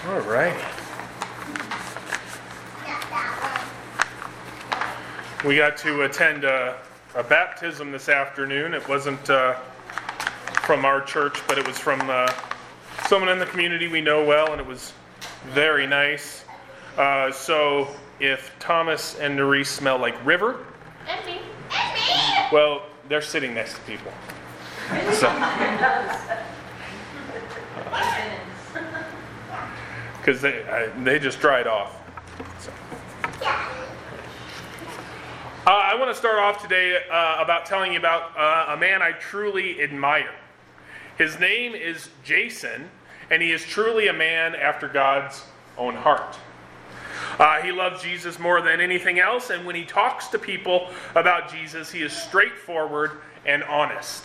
All right. We got to attend a baptism this afternoon. It wasn't from our church, but it was from someone in the community we know well, and it was very nice. So if Thomas and Nerese smell like river, And me. well, they're sitting next to people. So, because they just dried off. So. I want to start off today about telling you about a man I truly admire. His name is Jason, and he is truly a man after God's own heart. He loves Jesus more than anything else, and when he talks to people about Jesus, he is straightforward and honest.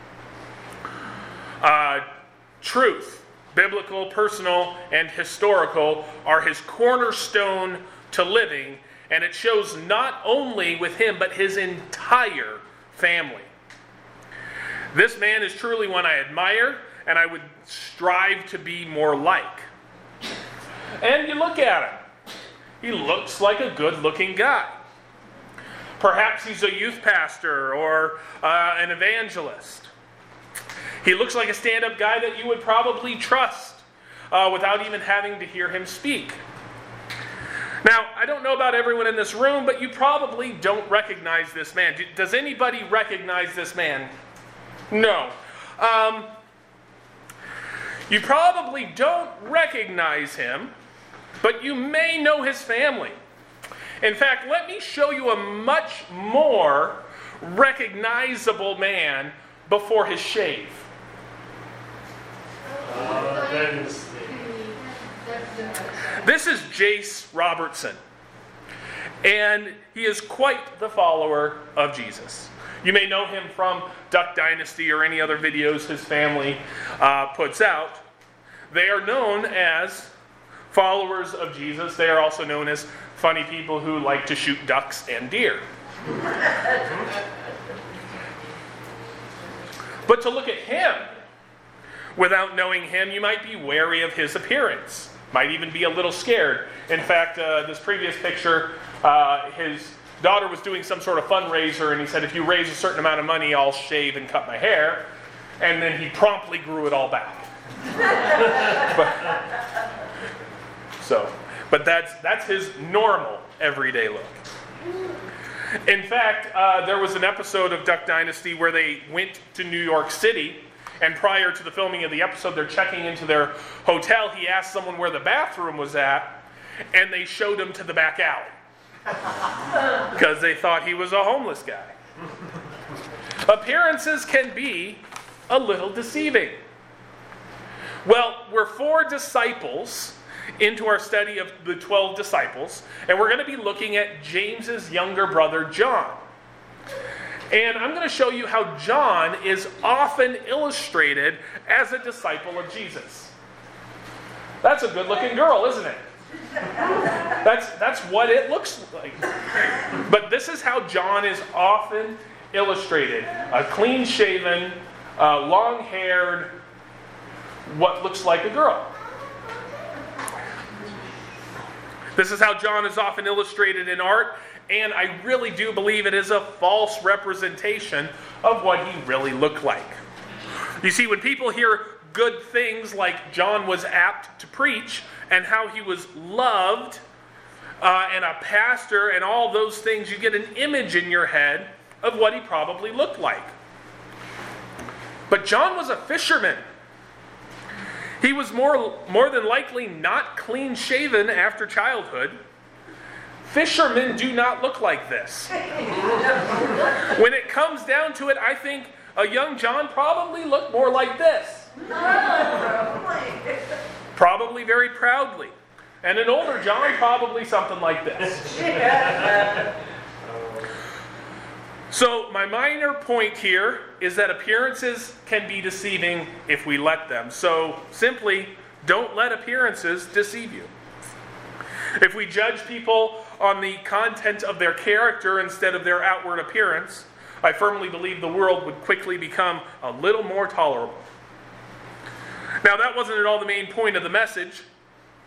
Truth, biblical, personal, and historical, are his cornerstone to living, and it shows not only with him, but his entire family. This man is truly one I admire, and I would strive to be more like. And you look at him. He looks like a good-looking guy. Perhaps he's a youth pastor or an evangelist. He looks like a stand-up guy that you would probably trust without even having to hear him speak. Now, I don't know about everyone in this room, but you probably don't recognize this man. Does anybody recognize this man? No. You probably don't recognize him, but you may know his family. In fact, let me show you a much more recognizable man before his shave. This is Jace Robertson, and he is quite the follower of Jesus. You may know him from Duck Dynasty or any other videos his family puts out. They are known as followers of Jesus. They are also known as funny people who like to shoot ducks and deer. But to look at him, without knowing him, you might be wary of his appearance. Might even be a little scared. In fact, this previous picture, his daughter was doing some sort of fundraiser, and he said, if you raise a certain amount of money, I'll shave and cut my hair. And then he promptly grew it all back. But that's his normal, everyday look. In fact, there was an episode of Duck Dynasty where they went to New York City, and prior to the filming of the episode, they're checking into their hotel. He asked someone where the bathroom was at, and they showed him to the back alley. Because they thought he was a homeless guy. Appearances can be a little deceiving. Well, we're 4 disciples into our study of the 12 disciples, and we're going to be looking at James's younger brother, John. And I'm going to show you how John is often illustrated as a disciple of Jesus. That's a good-looking girl, isn't it? That's what it looks like. But this is how John is often illustrated. A clean-shaven, long-haired, what looks like a girl. This is how John is often illustrated in art, and I really do believe it is a false representation of what he really looked like. You see, when people hear good things like John was apt to preach, and how he was loved, and a pastor, and all those things, you get an image in your head of what he probably looked like. But John was a fisherman. He was more than likely not clean-shaven after childhood. Fishermen do not look like this. When it comes down to it, I think a young John probably looked more like this. Probably very proudly. And an older John, probably something like this. So my minor point here is that appearances can be deceiving if we let them. So simply, don't let appearances deceive you. If we judge people on the content of their character instead of their outward appearance, I firmly believe the world would quickly become a little more tolerable. Now, that wasn't at all the main point of the message.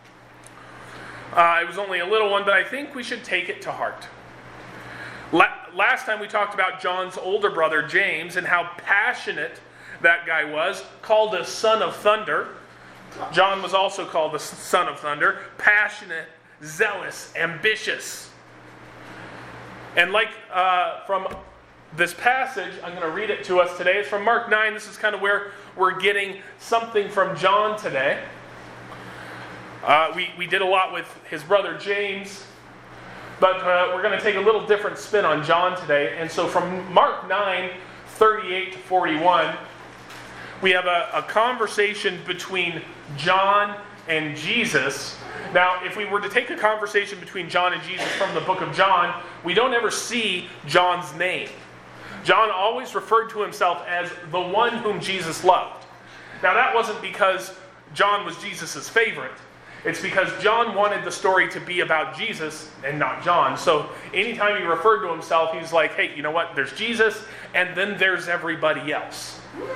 It was only a little one, but I think we should take it to heart. Last time we talked about John's older brother, James, and how passionate that guy was, called a son of thunder. John was also called the son of thunder, passionate, zealous, ambitious. And like from this passage, I'm going to read it to us today. It's from Mark 9. This is kind of where we're getting something from John today. We did a lot with his brother James, but we're going to take a little different spin on John today. And so from Mark 9, 38 to 41, we have a conversation between John and Jesus. Now, if we were to take a conversation between John and Jesus from the book of John, we don't ever see John's name. John always referred to himself as the one whom Jesus loved. Now, that wasn't because John was Jesus' favorite. It's because John wanted the story to be about Jesus and not John. So anytime he referred to himself, he's like, hey, you know what? There's Jesus, and then there's everybody else.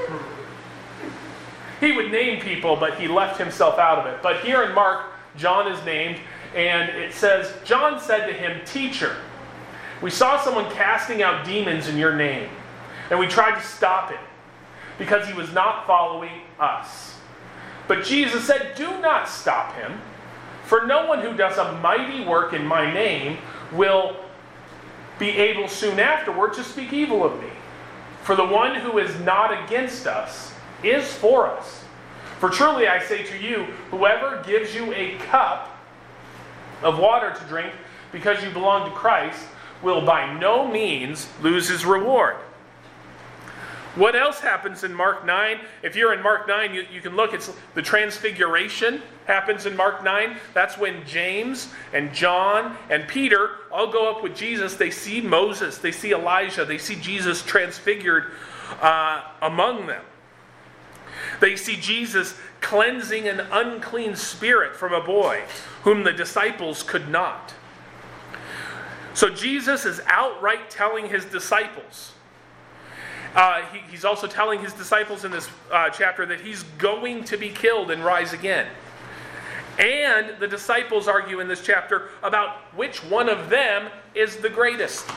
He would name people, but he left himself out of it. But here in Mark, John is named, and it says, John said to him, "Teacher, we saw someone casting out demons in your name, and we tried to stop him, because he was not following us. But Jesus said, do not stop him, for no one who does a mighty work in my name will be able soon afterward to speak evil of me. For the one who is not against us is for us. For truly I say to you, whoever gives you a cup of water to drink because you belong to Christ will by no means lose his reward." What else happens in Mark 9? If you're in Mark 9, you can look. It's the transfiguration happens in Mark 9. That's when James and John and Peter all go up with Jesus. They see Moses. They see Elijah. They see Jesus transfigured among them. They see Jesus cleansing an unclean spirit from a boy whom the disciples could not. So Jesus is outright telling his disciples. He's also telling his disciples in this chapter that he's going to be killed and rise again. And the disciples argue in this chapter about which one of them is the greatest.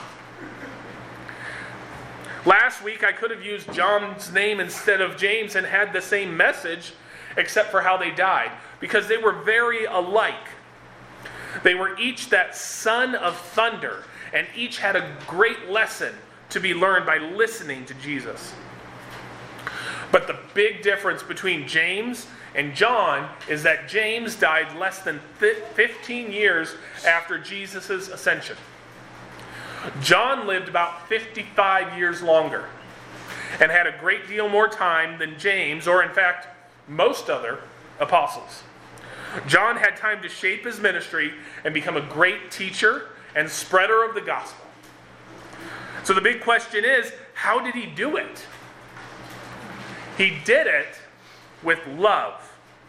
Last week I could have used John's name instead of James and had the same message, except for how they died, because they were very alike. They were each that son of thunder, and each had a great lesson to be learned by listening to Jesus. But the big difference between James and John is that James died less than 15 years after Jesus' ascension. John lived about 55 years longer and had a great deal more time than James, or in fact, most other apostles. John had time to shape his ministry and become a great teacher and spreader of the gospel. So the big question is, how did he do it? He did it with love.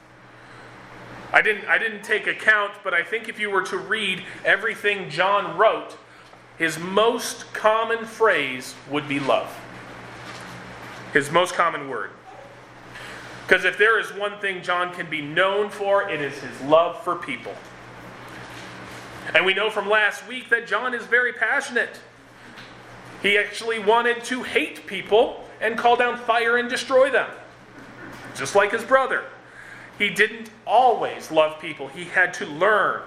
I didn't take account, but I think if you were to read everything John wrote, his most common phrase would be love. His most common word. Because if there is one thing John can be known for, it is his love for people. And we know from last week that John is very passionate. He actually wanted to hate people and call down fire and destroy them. Just like his brother. He didn't always love people. He had to learn.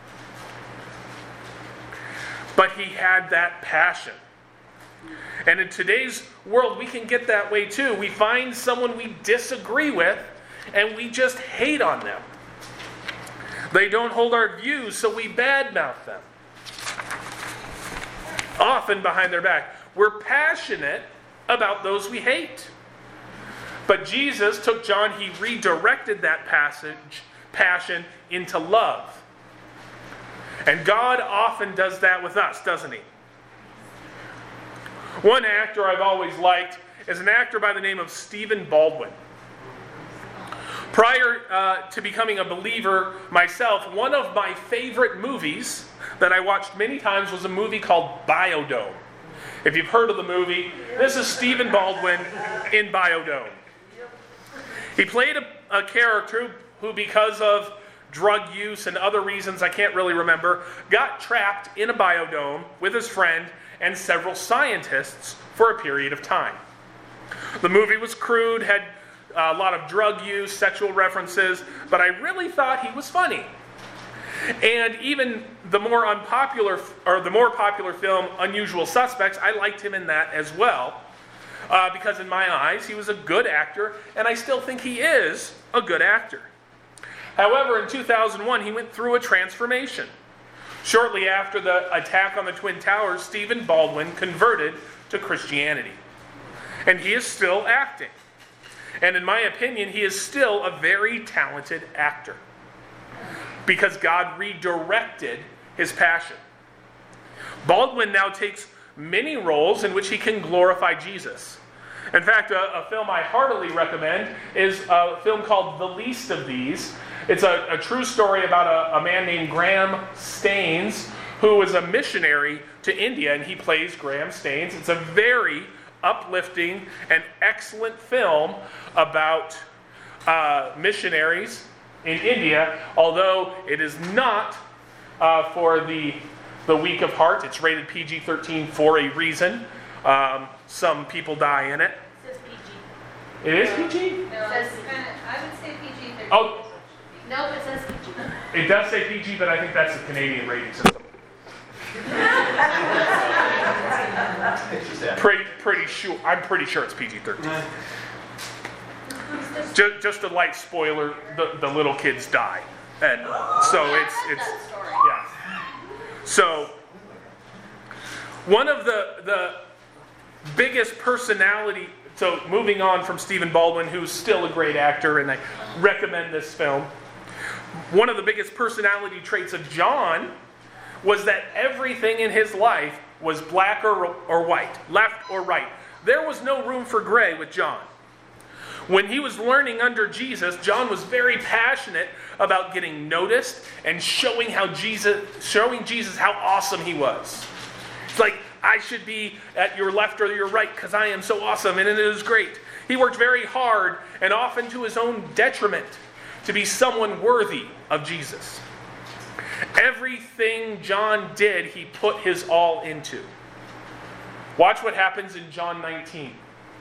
But he had that passion. And in today's world, we can get that way too. We find someone we disagree with, and we just hate on them. They don't hold our views, so we badmouth them. Often behind their back. We're passionate about those we hate. But Jesus took John, he redirected that passion into love. And God often does that with us, doesn't he? One actor I've always liked is an actor by the name of Stephen Baldwin. Prior to becoming a believer myself, one of my favorite movies that I watched many times was a movie called Biodome. If you've heard of the movie, this is Stephen Baldwin in Biodome. He played a character who, because of drug use and other reasons I can't really remember, got trapped in a biodome with his friend and several scientists for a period of time. The movie was crude, had a lot of drug use, sexual references, but I really thought he was funny. And even the more popular film, Unusual Suspects, I liked him in that as well. Because in my eyes, he was a good actor, and I still think he is a good actor. However, in 2001, he went through a transformation. Shortly after the attack on the Twin Towers, Stephen Baldwin converted to Christianity. And he is still acting. And in my opinion, he is still a very talented actor. Because God redirected his passion. Baldwin now takes many roles in which he can glorify Jesus. In fact, a film I heartily recommend is a film called The Least of These. It's a true story about a man named Graham Staines, who was a missionary to India, and he plays Graham Staines. It's a very uplifting and excellent film about missionaries in India, although it is not for the weak of heart. It's rated PG-13 for a reason. Some people die in it. It says PG. It is PG? No, it says I would say PG-13. Oh. Nope, it says PG. It does say PG, but I think that's the Canadian rating system. I'm pretty sure it's PG-13. Just a light spoiler: the little kids die, and so it's yeah. So one of the biggest personality. So moving on from Stephen Baldwin, who's still a great actor, and I recommend this film. One of the biggest personality traits of John was that everything in his life was black or white, left or right. There was no room for gray with John. When he was learning under Jesus, John was very passionate about getting noticed and showing Jesus how awesome he was. It's like, I should be at your left or your right because I am so awesome, and it is great. He worked very hard and often to his own detriment to be someone worthy of Jesus. Everything John did, he put his all into. Watch what happens in John 19.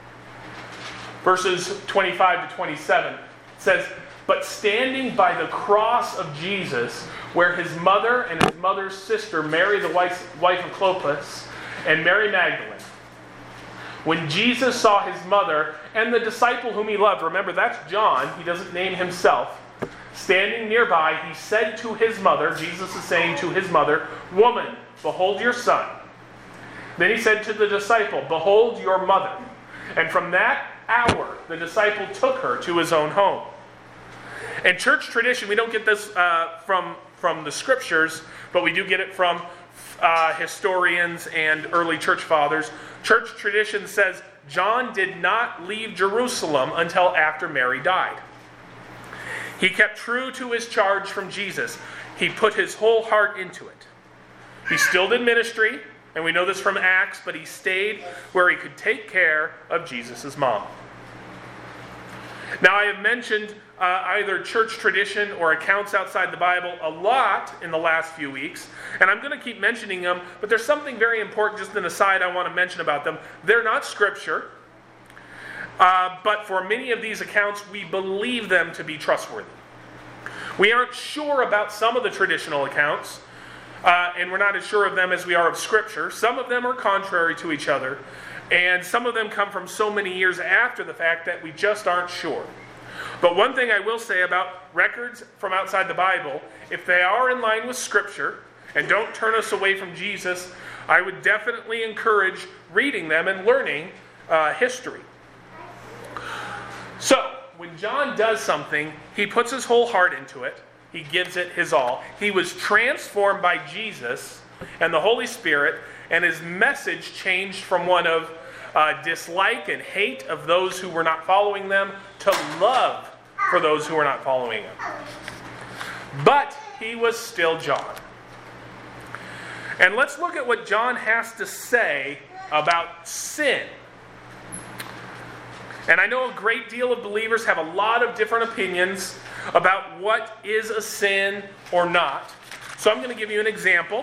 Verses 25 to 27. It says, "But standing by the cross of Jesus, where his mother and his mother's sister, Mary the wife of Clopas, and Mary Magdalene, when Jesus saw his mother and the disciple whom he loved," remember that's John, he doesn't name himself, "standing nearby, he said to his mother," Jesus is saying to his mother, "Woman, behold your son." Then he said to the disciple, "Behold your mother." And from that hour, the disciple took her to his own home. In church tradition, we don't get this from the scriptures, but we do get it from historians and early church fathers. Church tradition says John did not leave Jerusalem until after Mary died. He kept true to his charge from Jesus. He put his whole heart into it. He still did ministry, and we know this from Acts, but he stayed where he could take care of Jesus' mom. Now, I have mentioned either church tradition or accounts outside the Bible a lot in the last few weeks, and I'm going to keep mentioning them, but there's something very important, just an aside I want to mention about them. They're not scripture, but for many of these accounts, we believe them to be trustworthy. We aren't sure about some of the traditional accounts, and we're not as sure of them as we are of scripture. Some of them are contrary to each other, and some of them come from so many years after the fact that we just aren't sure. But one thing I will say about records from outside the Bible, if they are in line with Scripture and don't turn us away from Jesus, I would definitely encourage reading them and learning history. So, when John does something, he puts his whole heart into it. He gives it his all. He was transformed by Jesus and the Holy Spirit, and his message changed from one of dislike and hate of those who were not following them to love for those who were not following him. But he was still John. And let's look at what John has to say about sin. And I know a great deal of believers have a lot of different opinions about what is a sin or not. So I'm going to give you an example.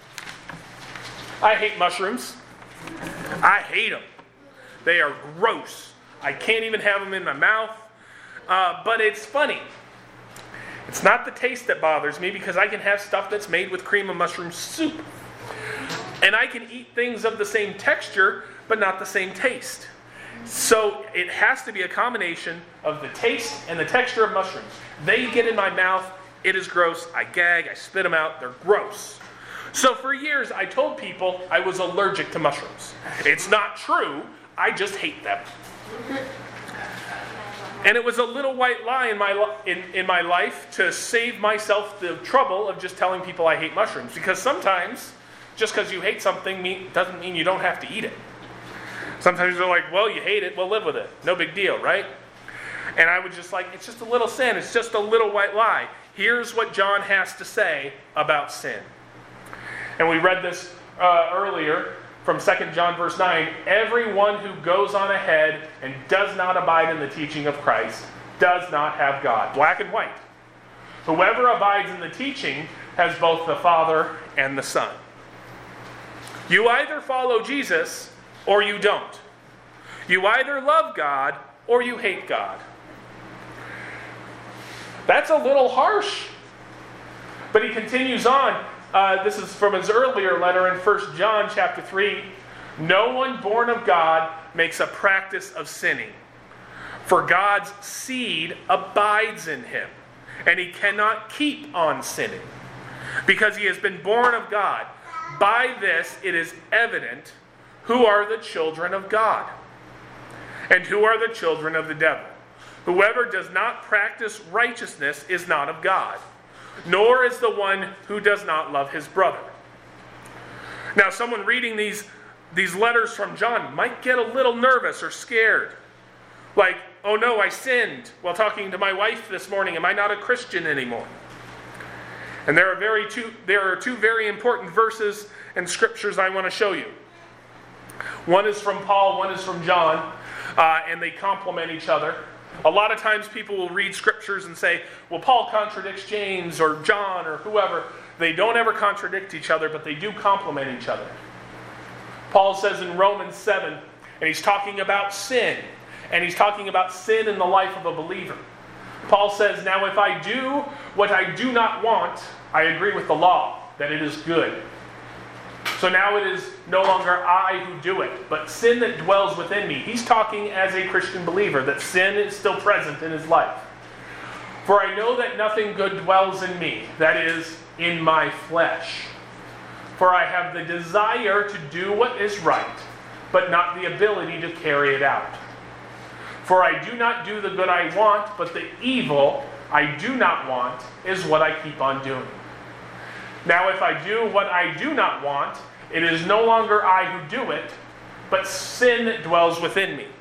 I hate mushrooms. I hate them. They are gross. I can't even have them in my mouth. But it's funny. It's not the taste that bothers me, because I can have stuff that's made with cream of mushroom soup. And I can eat things of the same texture, but not the same taste. So it has to be a combination of the taste and the texture of mushrooms. They get in my mouth, it is gross, I gag, I spit them out, they're gross. So for years I told people I was allergic to mushrooms. It's not true, I just hate them. And it was a little white lie in my life to save myself the trouble of just telling people I hate mushrooms. Because sometimes, just because you hate something doesn't mean you don't have to eat it. Sometimes they're like, well, you hate it, we'll live with it. No big deal, right? And I would just like, it's just a little sin. It's just a little white lie. Here's what John has to say about sin. And we read this earlier from 2 John verse 9. Everyone who goes on ahead and does not abide in the teaching of Christ does not have God. Black and white. Whoever abides in the teaching has both the Father and the Son. You either follow Jesus or you don't. You either love God or you hate God. That's a little harsh. But he continues on. This is from his earlier letter in 1 John chapter 3. No one born of God makes a practice of sinning, for God's seed abides in him, and he cannot keep on sinning, because he has been born of God. By this it is evident who are the children of God, and who are the children of the devil. Whoever does not practice righteousness is not of God, nor is the one who does not love his brother. Now, someone reading these letters from John might get a little nervous or scared. Like, oh no, I sinned while talking to my wife this morning. Am I not a Christian anymore? And there are two very important verses and scriptures I want to show you. One is from Paul, one is from John, and they complement each other. A lot of times people will read scriptures and say, well, Paul contradicts James or John or whoever. They don't ever contradict each other, but they do complement each other. Paul says in Romans 7, and he's talking about sin, and he's talking about sin in the life of a believer. Paul says, now if I do what I do not want, I agree with the law, that it is good. So now it is no longer I who do it, but sin that dwells within me. He's talking as a Christian believer, that sin is still present in his life. For I know that nothing good dwells in me, that is, in my flesh. For I have the desire to do what is right, but not the ability to carry it out. For I do not do the good I want, but the evil I do not want is what I keep on doing. Now if I do what I do not want, it is no longer I who do it, but sin that dwells within me.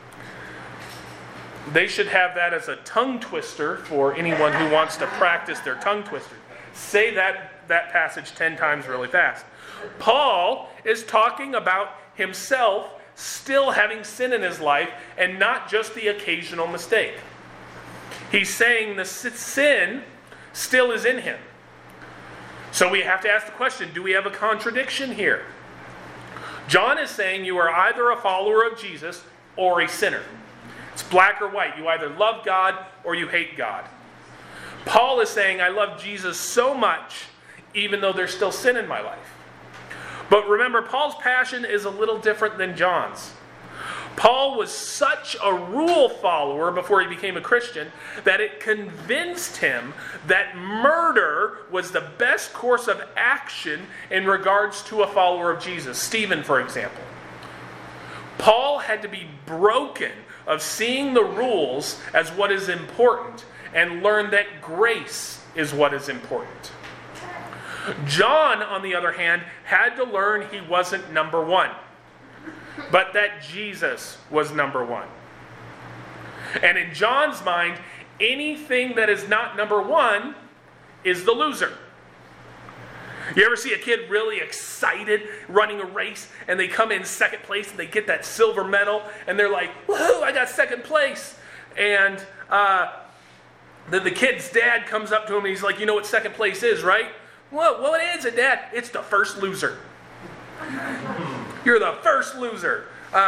They should have that as a tongue twister for anyone who wants to practice their tongue twister. Say that passage 10 times really fast. Paul is talking about himself still having sin in his life and not just the occasional mistake. He's saying the sin still is in him. So we have to ask the question, do we have a contradiction here? John is saying you are either a follower of Jesus or a sinner. It's black or white. You either love God or you hate God. Paul is saying I love Jesus so much even though there's still sin in my life. But remember, Paul's passion is a little different than John's. Paul was such a rule follower before he became a Christian that it convinced him that murder was the best course of action in regards to a follower of Jesus. Stephen, for example. Paul had to be broken of seeing the rules as what is important and learn that grace is what is important. John, on the other hand, had to learn he wasn't number one, but that Jesus was number one. And in John's mind, anything that is not number one is the loser. You ever see a kid really excited running a race and they come in second place and they get that silver medal and they're like, woohoo, I got second place. And then the kid's dad comes up to him and he's like, you know what second place is, right? Well, it is, Dad. It's the first loser. You're the first loser.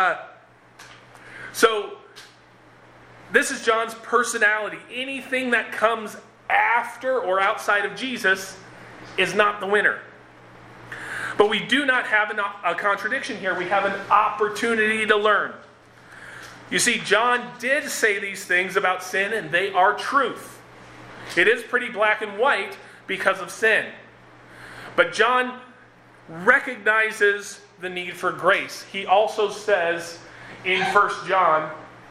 So this is John's personality. Anything that comes after or outside of Jesus is not the winner. But we do not have a contradiction here. We have an opportunity to learn. You see, John did say these things about sin, and they are truth. It is pretty black and white because of sin. But John recognizes the need for grace. He also says in 1 John,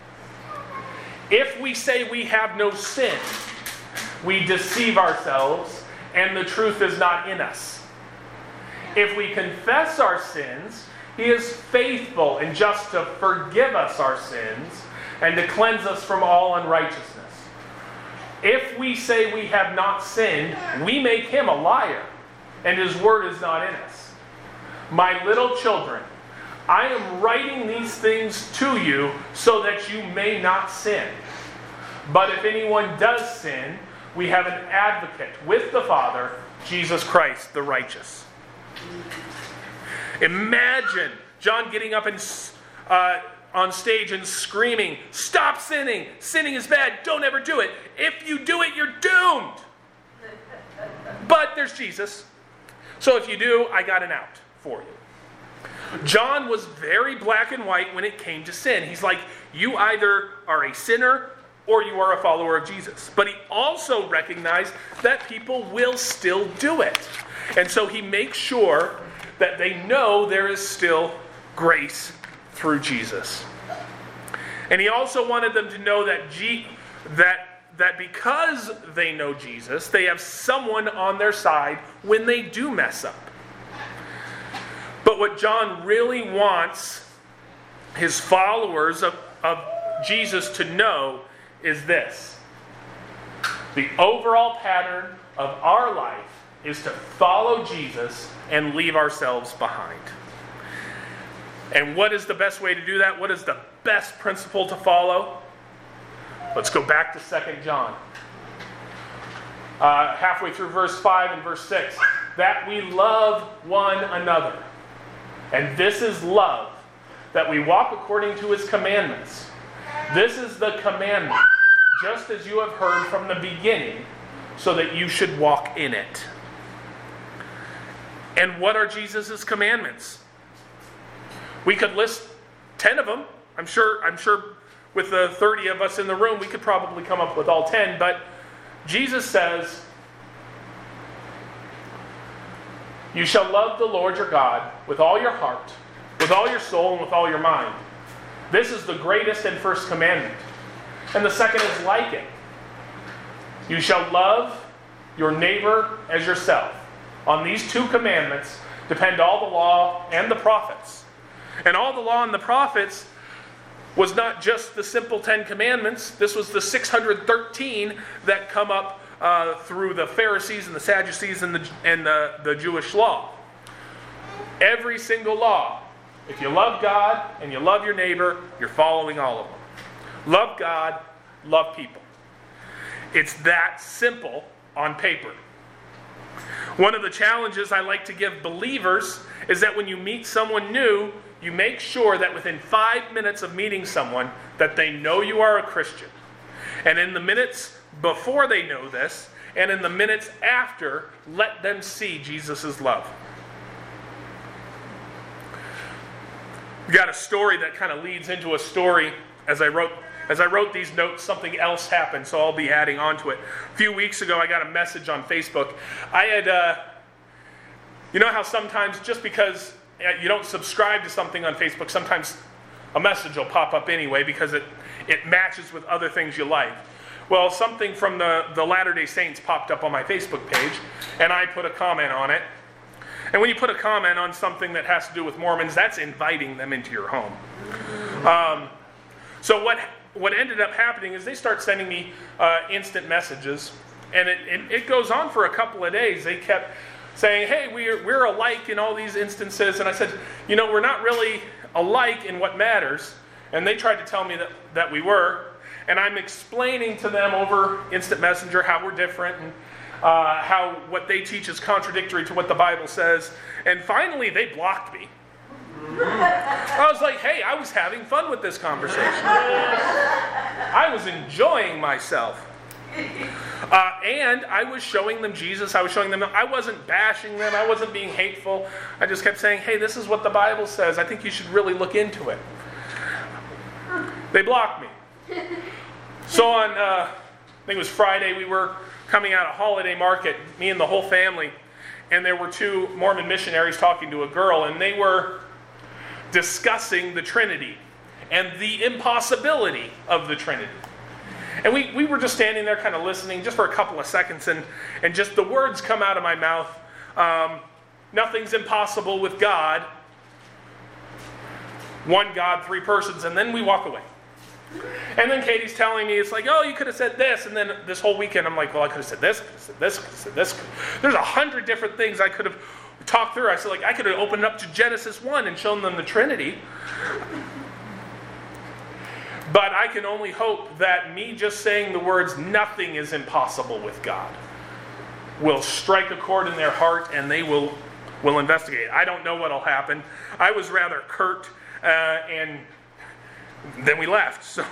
if we say we have no sin, we deceive ourselves, and the truth is not in us. If we confess our sins, He is faithful and just to forgive us our sins and to cleanse us from all unrighteousness. If we say we have not sinned, we make Him a liar, and His word is not in us. My little children, I am writing these things to you so that you may not sin. But if anyone does sin, we have an advocate with the Father, Jesus Christ, the righteous. Imagine John getting up and on stage and screaming, stop sinning! Sinning is bad, don't ever do it. If you do it, you're doomed! But there's Jesus. So if you do, I got an out for you. John was very black and white when it came to sin. He's like, you either are a sinner or you are a follower of Jesus. But he also recognized that people will still do it. And so he makes sure that they know there is still grace through Jesus. And he also wanted them to know that because they know Jesus, they have someone on their side when they do mess up. But what John really wants his followers of Jesus to know is this. The overall pattern of our life is to follow Jesus and leave ourselves behind. And what is the best way to do that? What is the best principle to follow? Let's go back to 2 John. Halfway through verse 5 and verse 6. That we love one another. And this is love, that we walk according to His commandments. This is the commandment, just as you have heard from the beginning, so that you should walk in it. And what are Jesus' commandments? We could list 10 of them. I'm sure with the 30 of us in the room, we could probably come up with all 10. But Jesus says, you shall love the Lord your God with all your heart, with all your soul, and with all your mind. This is the greatest and first commandment. And the second is like it. You shall love your neighbor as yourself. On these two commandments depend all the law and the prophets. And all the law and the prophets was not just the simple 10 commandments. This was the 613 that come up through the Pharisees and the Sadducees and the Jewish law. Every single law. If you love God and you love your neighbor, you're following all of them. Love God, love people. It's that simple on paper. One of the challenges I like to give believers is that when you meet someone new, you make sure that within 5 minutes of meeting someone that they know you are a Christian. And in the minutes before they know this, and in the minutes after, let them see Jesus' love. We got a story that kind of leads into a story. As I wrote these notes, something else happened, so I'll be adding on to it. A few weeks ago, I got a message on Facebook. I had, you know how sometimes just because you don't subscribe to something on Facebook, sometimes a message will pop up anyway because it matches with other things you like. Well, something from the Latter-day Saints popped up on my Facebook page, and I put a comment on it. And when you put a comment on something that has to do with Mormons, that's inviting them into your home. So what ended up happening is they start sending me instant messages, and it goes on for a couple of days. They kept saying, hey, we're alike in all these instances. And I said, we're not really alike in what matters. And they tried to tell me that we were. And I'm explaining to them over Instant Messenger how we're different and how what they teach is contradictory to what the Bible says. And finally, they blocked me. I was like, hey, I was having fun with this conversation. I was enjoying myself. And I was showing them Jesus. I was showing them, I wasn't bashing them. I wasn't being hateful. I just kept saying, hey, this is what the Bible says. I think you should really look into it. They blocked me. So on, I think it was Friday, we were coming out of holiday market, me and the whole family, and there were two Mormon missionaries talking to a girl, and they were discussing the Trinity and the impossibility of the Trinity. And we were just standing there kind of listening just for a couple of seconds, and just the words come out of my mouth. Nothing's impossible with God. One God, three persons, and then we walk away. And then Katie's telling me, it's like, oh, you could have said this. And then this whole weekend, I'm like, well, I could have said this, could have said this, could have said this. There's 100 different things I could have talked through. I said, I could have opened up to Genesis 1 and shown them the Trinity. But I can only hope that me just saying the words, nothing is impossible with God, will strike a chord in their heart and they will investigate. I don't know what will happen. I was rather curt and then we left. So,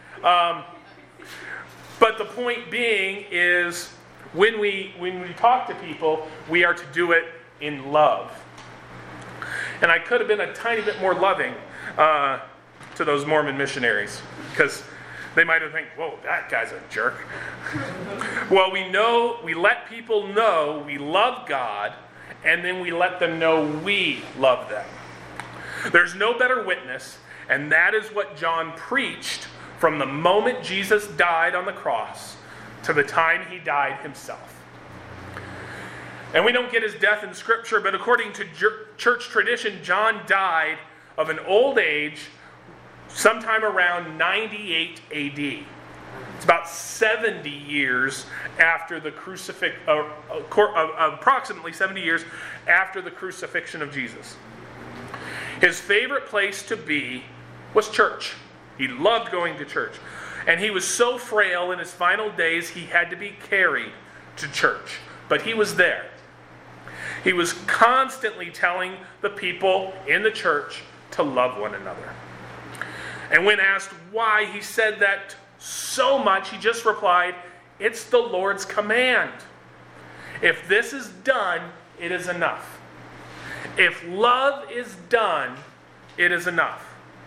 but the point being is when we talk to people, we are to do it in love. And I could have been a tiny bit more loving to those Mormon missionaries, because they might have think, whoa, that guy's a jerk. Well, we let people know we love God, and then we let them know we love them. There's no better witness, and that is what John preached from the moment Jesus died on the cross to the time he died himself. And we don't get his death in Scripture, but according to church tradition, John died of an old age sometime around 98 AD. It's about 70 years after the approximately 70 years after the crucifixion of Jesus. His favorite place to be was church. He loved going to church. And he was so frail in his final days, he had to be carried to church. But he was there. He was constantly telling the people in the church to love one another. And when asked why he said that so much, he just replied, it's the Lord's command. If this is done, it is enough. If love is done, it is enough.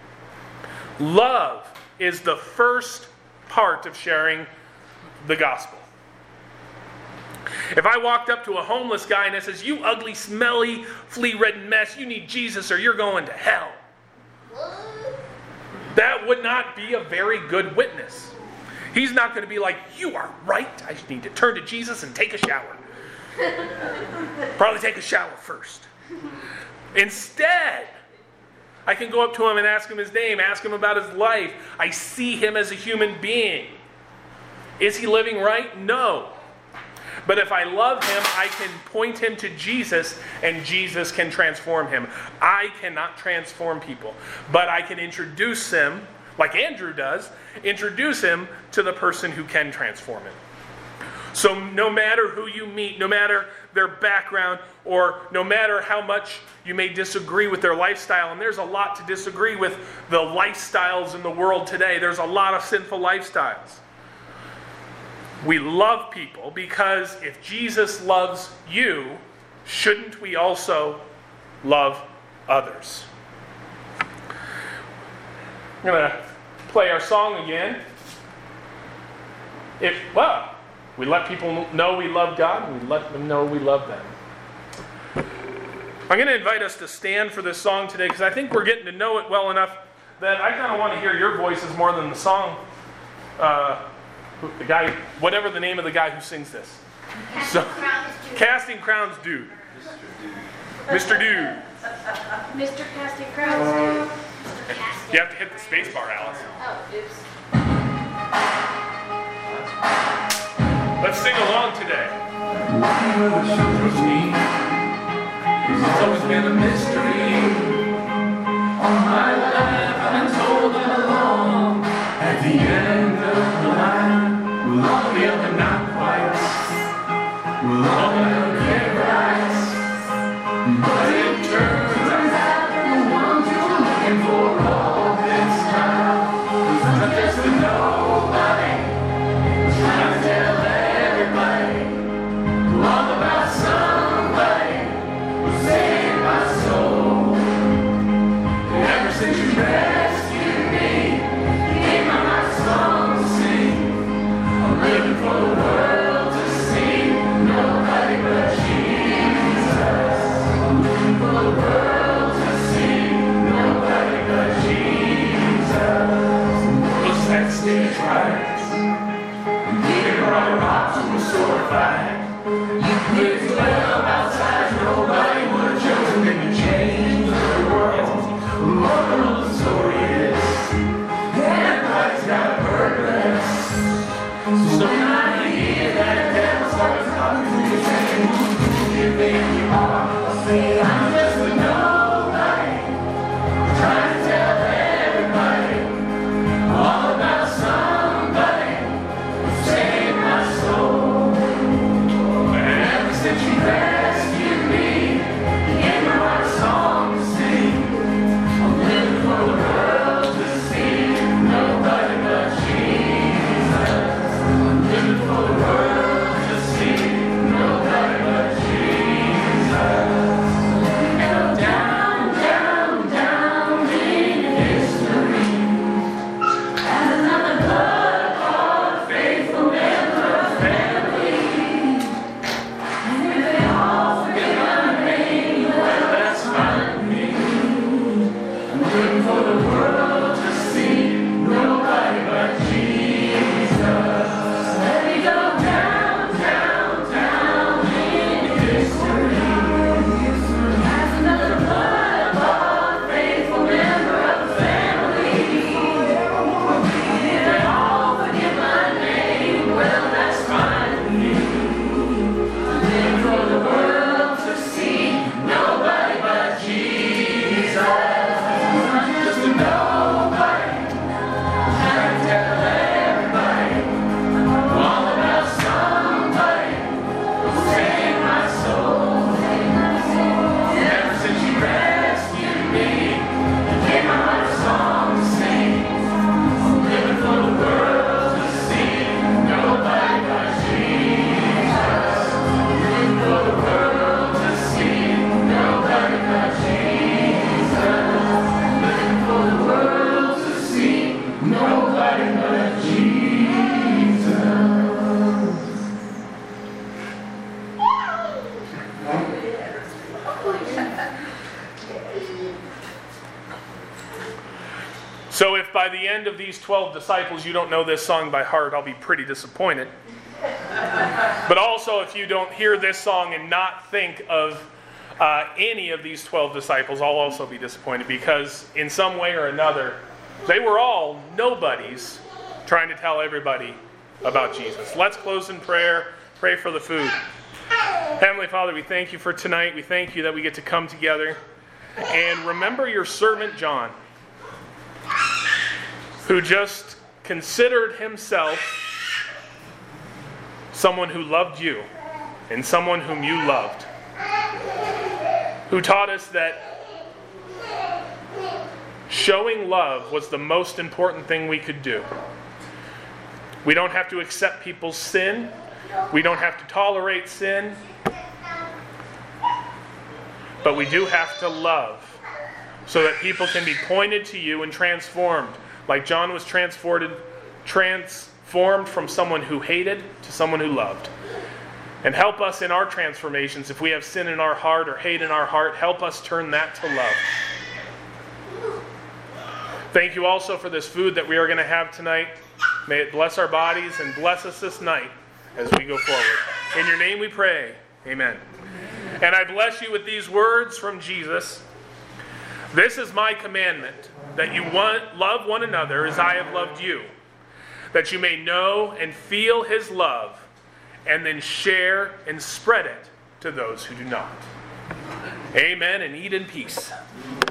Love is the first part of sharing the gospel. If I walked up to a homeless guy and I says, you ugly, smelly, flea-ridden mess, you need Jesus or you're going to hell. That would not be a very good witness. He's not going to be like, you are right, I just need to turn to Jesus and take a shower. Probably take a shower first. Instead, I can go up to him and ask him his name, ask him about his life. I see him as a human being. Is he living right? No. But if I love him, I can point him to Jesus, and Jesus can transform him. I cannot transform people, but I can introduce him, like Andrew does, introduce him to the person who can transform him. So no matter who you meet, no matter their background, or no matter how much you may disagree with their lifestyle, and there's a lot to disagree with the lifestyles in the world today. There's a lot of sinful lifestyles. We love people because if Jesus loves you, shouldn't we also love others? I'm going to play our song again. We let people know we love God, and we let them know we love them. I'm going to invite us to stand for this song today because I think we're getting to know it well enough that I kind of want to hear your voices more than the song. The guy, whatever the name of the guy who sings this. Casting Crowns Dude. Mr. Dude. Mr. Casting Crowns. You have to hit the space bar, Alice. Oh, oops. Let's sing along today. It's always been a mystery. All my life I've been told all along. At the end of the line, we'll all be up and not quite. We'll all get right. But it turns out the ones you're looking for all this time was not just a nobody. Trying to tell everybody all about somebody who saved my soul. Ever since you rescued me, you gave my heart a song to sing. I'm living for the world to see, nobody but Jesus. I'm living for the world to see, nobody but Jesus. We'll set stage right. Rock to a sword fight. You played 12 outside, nobody would have chosen them to change the world. The moral of the story is everybody's got a purpose. So when I hear that devil start talking to me, saying, who do you think you are? I'll say, I'm just a nobody, trying to tell everybody all about somebody who saved my soul. And ever since you rescued me, you gave my heart a song to sing. I'm living for the world to see, nobody but Jesus. I'm living for the world to see, nobody but Jesus. Go down, down, down in history as another blood-bought, faithful member of family. And if they all forget my name, well, that's fine with me. I'm living for the world to see, nobody but Jesus. Let me go down, down, down in history as another blood-bought, faithful member of the family. And if they all forget my name, well, that's fine with me. I'm living for the world to see, nobody but Jesus. I'm just a nobody, trying to tell everybody all about somebody who saved my soul. Ever since you rescued me, you gave my heart a song to sing. I'm living for the world to see, nobody but Jesus. I'm living for the world to see, nobody but Jesus. I'm living for the world to see, nobody but Jesus. So if by the end of these 12 disciples you don't know this song by heart, I'll be pretty disappointed. But also if you don't hear this song and not think of any of these 12 disciples, I'll also be disappointed, because in some way or another, they were all nobodies trying to tell everybody about Jesus. Let's close in prayer. Pray for the food. Heavenly Father, we thank you for tonight. We thank you that we get to come together. And remember your servant John, who just considered himself someone who loved you and someone whom you loved, who taught us that showing love was the most important thing we could do. We don't have to accept people's sin. We don't have to tolerate sin. But we do have to love so that people can be pointed to you and transformed. Like John was transformed from someone who hated to someone who loved. And help us in our transformations. If we have sin in our heart or hate in our heart, help us turn that to love. Thank you also for this food that we are going to have tonight. May it bless our bodies and bless us this night as we go forward. In your name we pray. Amen. And I bless you with these words from Jesus. This is my commandment, that you love one another as I have loved you, that you may know and feel his love, and then share and spread it to those who do not. Amen, and eat in peace.